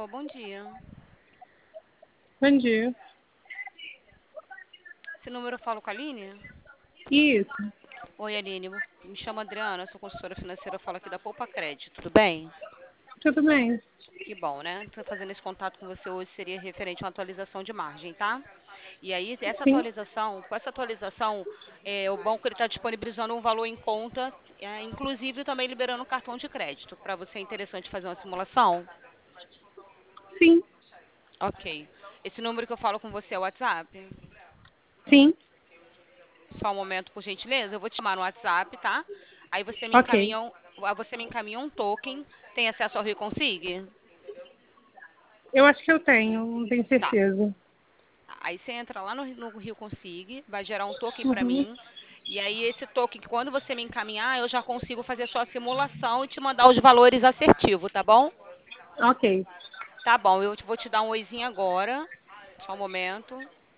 bom dia. Bom dia. Esse número eu falo com a Aline? Isso, Oi, Aline. Me chamo Adriana, sou consultora financeira, eu falo aqui da Poupa Crédito, tudo bem? tudo bem. Que bom, né? Estou fazendo esse contato com você hoje, seria referente a uma atualização de margem, tá? E aí, Sim, com essa atualização, o banco está disponibilizando um valor em conta, inclusive também liberando um cartão de crédito. Para você é interessante fazer uma simulação? sim, Ok. Esse número que eu falo com você é o WhatsApp? sim. Só um momento, por gentileza. Eu vou te chamar no WhatsApp, tá? Aí Ok. você me encaminha um token. Tem acesso ao Reconsig? Eu acho que eu tenho, não tenho Tá. certeza. Aí você entra lá no Rio Consig, vai gerar um token para Uhum. mim. E aí esse token, quando você me encaminhar, eu já consigo fazer sua simulação e te mandar os valores assertivos, tá bom? Ok. Tá bom, eu vou te dar um oizinho agora. Só um momento.